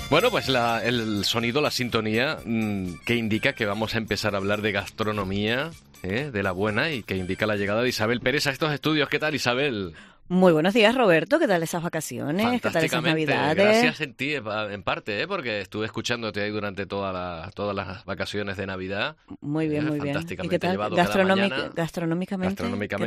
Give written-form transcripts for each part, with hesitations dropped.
Bueno, pues el sonido, la sintonía que indica que vamos a empezar a hablar de gastronomía, de la buena, y que indica la llegada de Isabel Pérez a estos estudios. ¿Qué tal, Isabel? Muy buenos días, Roberto. ¿Qué tal esas vacaciones? ¿Qué tal esas Navidades? Gracias en ti, en parte, porque estuve escuchándote ahí durante todas las vacaciones de Navidad. Muy bien, muy bien. Fantásticamente ¿Y qué tal? llevado cada mañana. Gastronómicamente,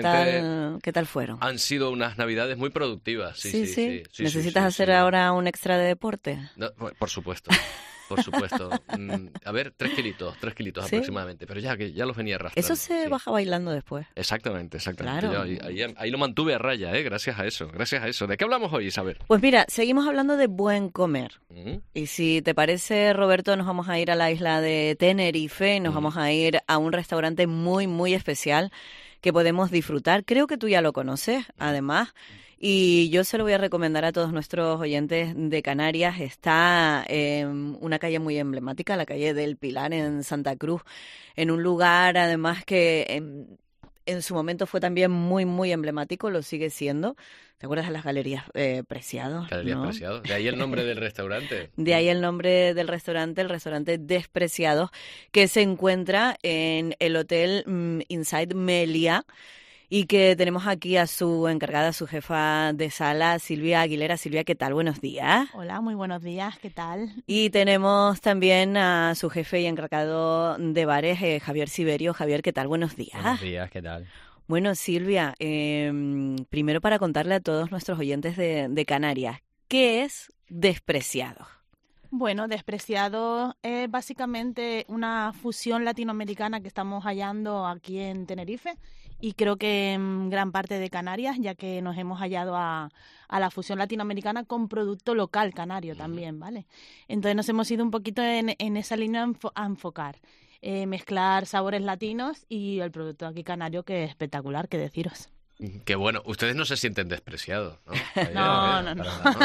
¿qué tal fueron? Han sido unas Navidades muy productivas. Sí. ¿Necesitas hacer ahora un extra de deporte? No, por supuesto. Por supuesto. A ver, 3 kilitos ¿sí? Aproximadamente. Pero ya los venía arrastrando. Eso se baja bailando después. Exactamente. Claro. Yo ahí lo mantuve a raya, gracias a eso. ¿De qué hablamos hoy, Isabel? Pues mira, seguimos hablando de buen comer. Y si te parece, Roberto, nos vamos a ir a la isla de Tenerife y nos vamos a ir a un restaurante muy, muy especial que podemos disfrutar. Creo que tú ya lo conoces, además. Y yo se lo voy a recomendar a todos nuestros oyentes de Canarias. Está en una calle muy emblemática, la calle del Pilar en Santa Cruz, en un lugar además que en su momento fue también muy, muy emblemático, lo sigue siendo. ¿Te acuerdas de las Galerías Preciados? Galerías, ¿no? Preciados. De ahí el nombre del restaurante. De ahí el nombre del restaurante, el restaurante Despreciados, que se encuentra en el Hotel Inside Meliá. Y que tenemos aquí a su encargada, su jefa de sala, Silvia Aguilera. Silvia, ¿qué tal? Buenos días. Hola, muy buenos días, ¿qué tal? Y tenemos también a su jefe y encargado de bares, Javier Siberio. Javier, ¿qué tal? Buenos días. Buenos días, ¿qué tal? Bueno, Silvia, primero para contarle a todos nuestros oyentes de Canarias, ¿qué es Despreciado? Bueno, Despreciado es básicamente una fusión latinoamericana que estamos hallando aquí en Tenerife y creo que en gran parte de Canarias, ya que nos hemos hallado a la fusión latinoamericana con producto local canario también, ¿vale? Entonces nos hemos ido un poquito en esa línea a enfocar, mezclar sabores latinos y el producto aquí canario, que es espectacular, qué deciros. Qué bueno. Ustedes no se sienten despreciados, ¿no? No.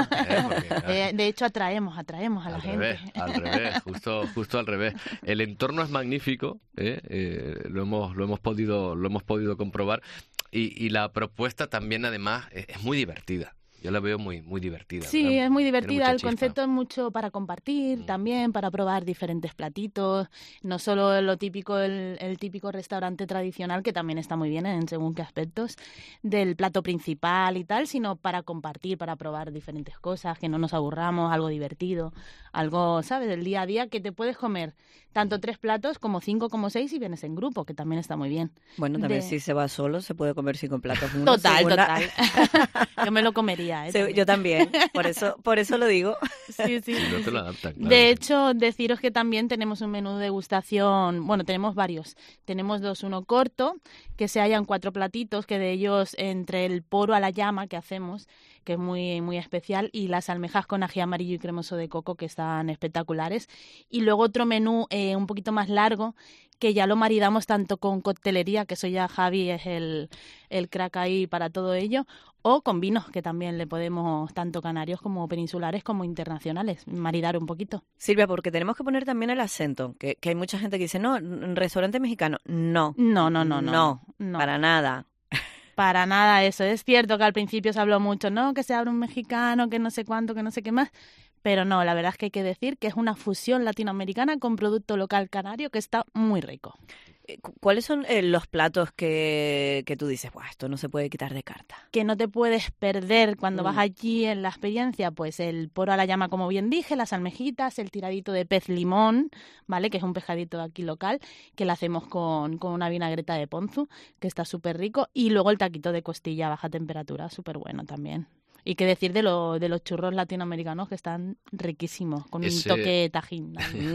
De hecho, atraemos a la gente. Al revés, justo al revés. El entorno es magnífico, lo hemos podido comprobar, y la propuesta también, además, es muy divertida. Yo la veo muy, muy divertida. Sí, ¿verdad? es muy divertida. El chispa. concepto es mucho para compartir también, para probar diferentes platitos. No solo lo típico, el típico restaurante tradicional, que también está muy bien en según qué aspectos, del plato principal y tal, sino para compartir, para probar diferentes cosas, que no nos aburramos, algo divertido, algo, ¿sabes?, del día a día, que te puedes comer tanto 3 platos como 5, como 6 y vienes en grupo, que también está muy bien. Bueno, también si se va solo se puede comer 5 platos. Total. Yo me lo comería. Yo también, por eso lo digo. Sí. Si no te lo adaptan, claro. De hecho, deciros que también tenemos un menú de degustación, bueno, tenemos varios. Tenemos 2, uno corto, que se hallan 4 platitos, que de ellos entre el poro a la llama que hacemos, que es muy, muy especial, y las almejas con ají amarillo y cremoso de coco, que están espectaculares. Y luego otro menú un poquito más largo, que ya lo maridamos tanto con coctelería, que eso ya Javi es el crack ahí para todo ello, o con vinos, que también le podemos, tanto canarios como peninsulares como internacionales, maridar un poquito. Silvia, porque tenemos que poner también el acento, que hay mucha gente que dice, no, restaurante mexicano. No, para nada. Para nada eso. Es cierto que al principio se habló mucho, ¿no?, que se abre un mexicano, que no sé cuánto, que no sé qué más. Pero no, la verdad es que hay que decir que es una fusión latinoamericana con producto local canario que está muy rico. ¿Cuáles son los platos que tú dices, Buah, esto no se puede quitar de carta? Que no te puedes perder cuando vas allí en la experiencia, pues el poro a la llama, como bien dije, las almejitas, el tiradito de pez limón, ¿vale?, que es un pescadito de aquí local, que lo hacemos con una vinagreta de ponzu, que está súper rico, y luego el taquito de costilla a baja temperatura, súper bueno también. Y qué decir de los churros latinoamericanos, que están riquísimos, con un toque tajín.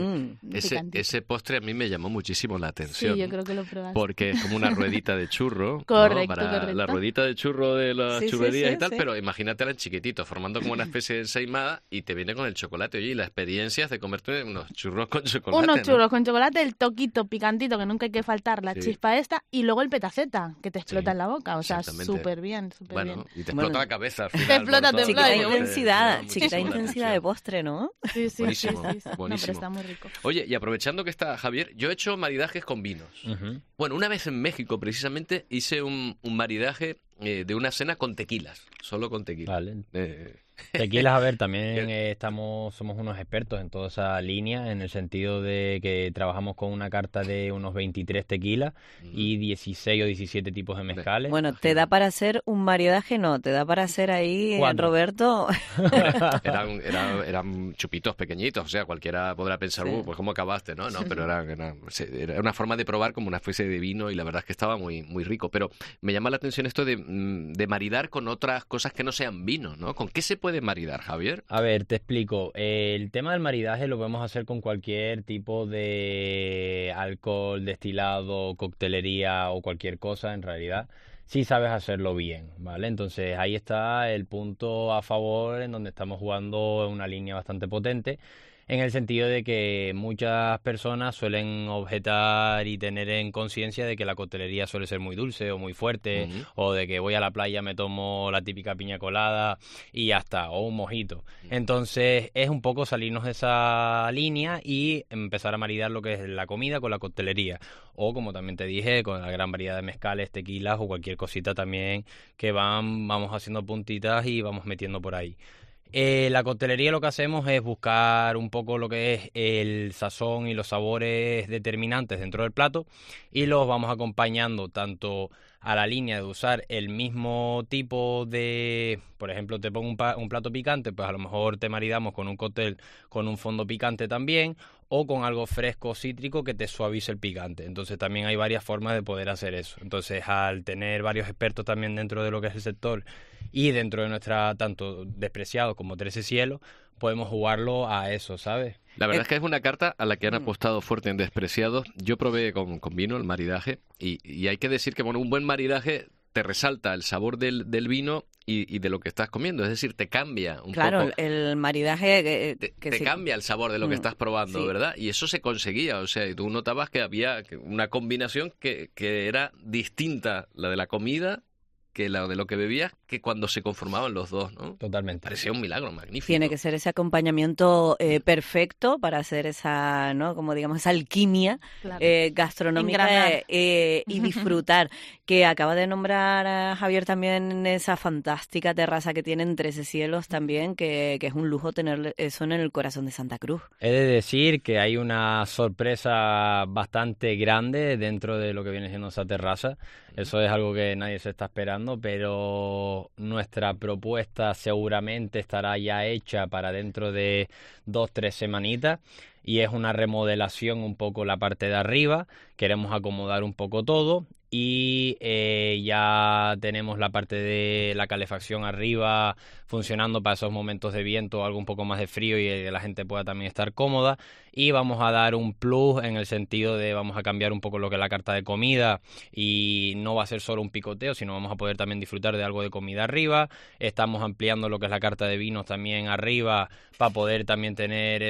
Ese postre a mí me llamó muchísimo la atención. Sí, yo creo que lo probaste. Porque es como una ruedita de churro. Correcto, ¿no? Correcto. La ruedita de churro de las churrerías y tal, pero imagínatela en chiquitito, formando como una especie de ensaimada, y te viene con el chocolate. Oye, y la experiencia es de comerte unos churros con chocolate. Unos churros con chocolate, el toquito picantito, que nunca hay que faltar, la chispa esta, y luego el petaceta, que te explota en la boca. O sea, súper bien, súper bien. Y te explota la cabeza al final. Chiquita intensidad de postre, ¿no? Sí. Buenísimo. No, pero está muy rico. Oye, y aprovechando que está Javier, yo he hecho maridajes con vinos. Bueno, una vez en México, precisamente, hice un maridaje de una cena con tequilas, solo con tequila. Vale. Tequilas, a ver, también somos unos expertos en toda esa línea, en el sentido de que trabajamos con una carta de unos 23 tequilas y 16 o 17 tipos de mezcales. Bueno, ¿te da para hacer un maridaje? No, ¿te da para hacer ahí, Roberto? Eran chupitos pequeñitos, o sea, cualquiera podrá pensar, pues cómo acabaste, ¿no? No, pero era una forma de probar como una especie de vino y la verdad es que estaba muy, muy rico. Pero me llama la atención esto de maridar con otras cosas que no sean vino, ¿no? ¿Con qué se puede maridar, Javier? A ver, te explico. El tema del maridaje lo podemos hacer con cualquier tipo de alcohol, destilado, coctelería o cualquier cosa, en realidad, si sabes hacerlo bien, ¿vale? Entonces ahí está el punto a favor, en donde estamos jugando en una línea bastante potente, en el sentido de que muchas personas suelen objetar y tener en conciencia de que la coctelería suele ser muy dulce o muy fuerte, o de que voy a la playa, me tomo la típica piña colada y ya está, o un mojito. Entonces es un poco salirnos de esa línea y empezar a maridar lo que es la comida con la coctelería, o como también te dije, con la gran variedad de mezcales, tequilas o cualquier cosita también que vamos haciendo puntitas y vamos metiendo por ahí. La coctelería lo que hacemos es buscar un poco lo que es el sazón y los sabores determinantes dentro del plato, y los vamos acompañando tanto a la línea de usar el mismo tipo de, por ejemplo, te pongo un plato picante, pues a lo mejor te maridamos con un cóctel con un fondo picante también, o con algo fresco cítrico que te suavice el picante. Entonces también hay varias formas de poder hacer eso. Entonces, al tener varios expertos también dentro de lo que es el sector y dentro de nuestra, tanto Despreciados como 13 Cielos, podemos jugarlo a eso, ¿sabes? La verdad es que es una carta a la que han apostado fuerte en Despreciados. Yo probé con vino el maridaje y hay que decir que un buen maridaje te resalta el sabor del vino y de lo que estás comiendo, es decir, te cambia un poco. Claro, el maridaje... te cambia el sabor de lo que estás probando, ¿verdad? Y eso se conseguía, o sea, y tú notabas que había una combinación que era distinta, la de la comida, que la de lo que bebías, que cuando se conformaban los dos, ¿no? Totalmente. Parecía un milagro magnífico. Tiene que ser ese acompañamiento perfecto para hacer esa, ¿no? Como digamos, esa alquimia gastronómica y disfrutar. Que acaba de nombrar a Javier también esa fantástica terraza que tiene en 13 Cielos también, que es un lujo tener eso en el corazón de Santa Cruz. He de decir que hay una sorpresa bastante grande dentro de lo que viene siendo esa terraza. Eso es algo que nadie se está esperando, pero nuestra propuesta seguramente estará ya hecha para dentro de 2-3 semanitas, y es una remodelación un poco la parte de arriba. Queremos acomodar un poco todo y ya tenemos la parte de la calefacción arriba funcionando para esos momentos de viento, algo un poco más de frío y que la gente pueda también estar cómoda. Y vamos a dar un plus en el sentido de vamos a cambiar un poco lo que es la carta de comida, y no va a ser solo un picoteo, sino vamos a poder también disfrutar de algo de comida arriba. Estamos ampliando lo que es la carta de vinos también arriba, para poder también tener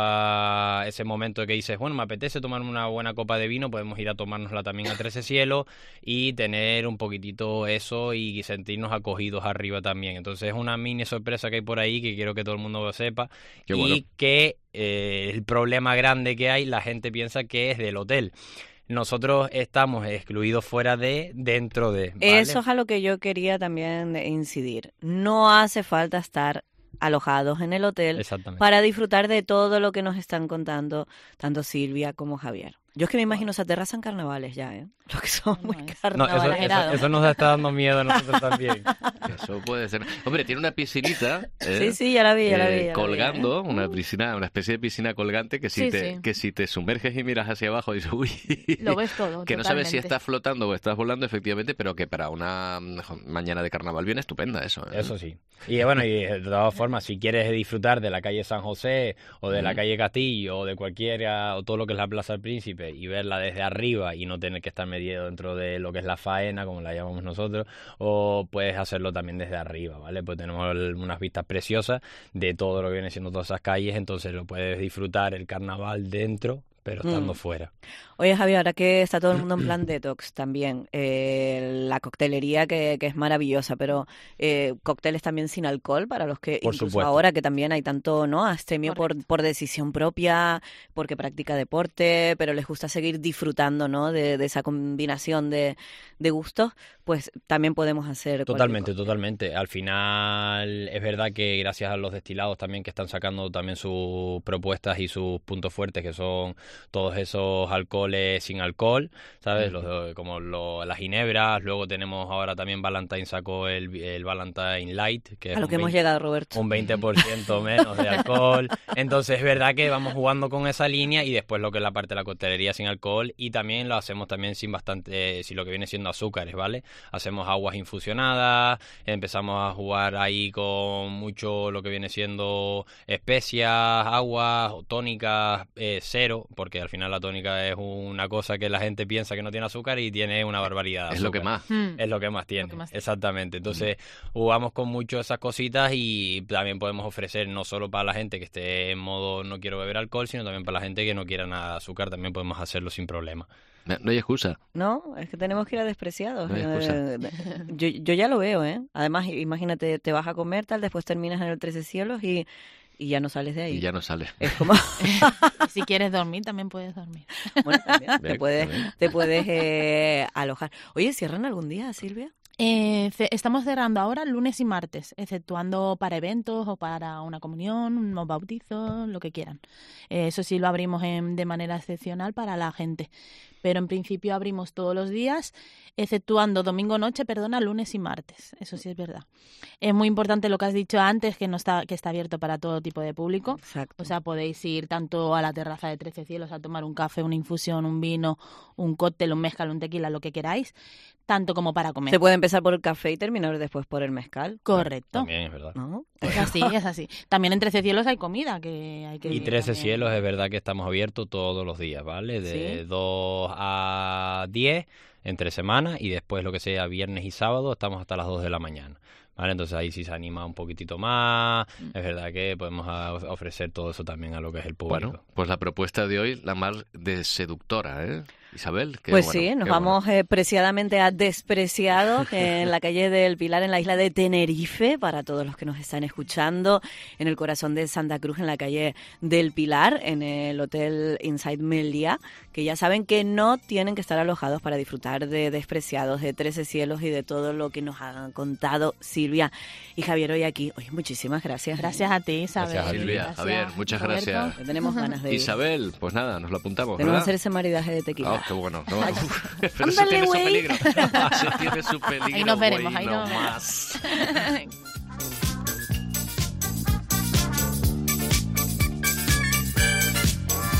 ese momento de que dices, bueno, me apetece tomarme una buena copa de vino, podemos ir a tomárnosla también a 13 Cielos y tener un poquitito eso y sentirnos acogidos arriba también. Entonces es una mini sorpresa que hay por ahí que quiero que todo el mundo lo sepa. Qué bueno. Y que el problema grande que hay, la gente piensa que es del hotel. Nosotros estamos excluidos fuera de, dentro de, ¿vale? Eso es a lo que yo quería también incidir. No hace falta estar alojados en el hotel para disfrutar de todo lo que nos están contando tanto Silvia como Javier. Yo es que me imagino esa terraza en carnavales ya, ¿eh? Lo que son muy carnavaleros. Eso nos está dando miedo a nosotros también. Eso puede ser. Hombre, tiene una piscinita. Sí, ya la vi. Colgando, una piscina, una especie de piscina colgante que si te sumerges y miras hacia abajo dices, uy. Lo ves todo. Que no sabes si estás flotando o estás volando, efectivamente, pero que para una mañana de carnaval viene estupenda eso, ¿eh? Eso sí. Y bueno, y de todas formas, si quieres disfrutar de la calle San José o de la calle Castillo o de cualquiera, o todo lo que es la Plaza del Príncipe, y verla desde arriba y no tener que estar metido dentro de lo que es la faena, como la llamamos nosotros, o puedes hacerlo también desde arriba, ¿vale? Pues tenemos unas vistas preciosas de todo lo que viene siendo todas esas calles, entonces lo puedes disfrutar el carnaval dentro, pero estando fuera. Oye, Javier, ahora que está todo el mundo en plan detox también, la coctelería que es maravillosa, pero cócteles también sin alcohol para los que, Por incluso supuesto. ahora que también hay tanto, ¿no?, abstemio por decisión propia, porque practica deporte, pero les gusta seguir disfrutando, ¿no?, de esa combinación de gustos, pues también podemos hacer Totalmente. Al final es verdad que gracias a los destilados también que están sacando también sus propuestas y sus puntos fuertes, que son todos esos alcoholes sin alcohol, ¿sabes? Las ginebras. Luego tenemos ahora también Valentine sacó el Valentine Light, que es a lo que hemos llegado, Roberto. un 20% menos de alcohol. Entonces es verdad que vamos jugando con esa línea, y después lo que es la parte de la coctelería sin alcohol, y también lo hacemos también sin lo que viene siendo azúcares, ¿vale? Hacemos aguas infusionadas, empezamos a jugar ahí con mucho lo que viene siendo especias, aguas, tónicas, cero, porque al final la tónica es una cosa que la gente piensa que no tiene azúcar y tiene una barbaridad de Es lo que azúcar. más. Es lo que más tiene, exactamente. Entonces jugamos con mucho esas cositas, y también podemos ofrecer no solo para la gente que esté en modo no quiero beber alcohol, sino también para la gente que no quiera nada de azúcar, también podemos hacerlo sin problema. No hay excusa. No, es que tenemos que ir a Despreciados. No hay excusa. Yo ya lo veo, ¿eh? Además, imagínate, te vas a comer tal, después terminas en el 13 Cielos y ya no sales de ahí. Y ya no sale. Es como... Si quieres dormir, también puedes dormir. Bueno, también También. te puedes alojar. Oye, ¿cierran algún día, Silvia? Estamos cerrando ahora lunes y martes, exceptuando para eventos o para una comunión, unos bautizos, lo que quieran. Eso sí lo abrimos de manera excepcional para la gente. Pero en principio abrimos todos los días, exceptuando lunes y martes. Eso sí es verdad. Es muy importante lo que has dicho antes, que está abierto para todo tipo de público. Exacto. O sea, podéis ir tanto a la terraza de 13 Cielos a tomar un café, una infusión, un vino, un cóctel, un mezcal, un tequila, lo que queráis, tanto como para comer. Se puede empezar por el café y terminar después por el mezcal. Correcto. También es verdad. ¿No? Es así, es así. También en 13 Cielos hay comida que hay que... Y 13 también. Cielos es verdad que estamos abiertos todos los días, ¿vale? De ¿Sí? 2 a 10 entre semana, y después lo que sea viernes y sábado estamos hasta las 2 de la mañana. ¿Vale? Entonces ahí sí se anima un poquitito más. Es verdad que podemos ofrecer todo eso también a lo que es el público. Bueno, pues la propuesta de hoy, la más de seductora, ¿eh? Isabel, qué Pues bueno, sí, nos qué vamos preciadamente a Despreciados en la calle del Pilar, en la isla de Tenerife, para todos los que nos están escuchando, en el corazón de Santa Cruz, en la calle del Pilar, en el Hotel Inside Meliá, que ya saben que no tienen que estar alojados para disfrutar de Despreciados, de 13 Cielos y de todo lo que nos han contado Silvia y Javier hoy aquí. Oye, muchísimas gracias. Gracias a ti, Isabel. Gracias a ti. Silvia, Gracias, Javier, muchas Roberto. gracias. Que tenemos ganas de ir. Isabel, pues nada, nos lo apuntamos, Tenemos que ¿verdad? hacer ese maridaje de tequila. Oh, qué bueno. No, pero eso Ándale, tiene su güey. peligro. Eso tiene su peligro, Ahí nos veremos, güey, ahí no nos vemos. más.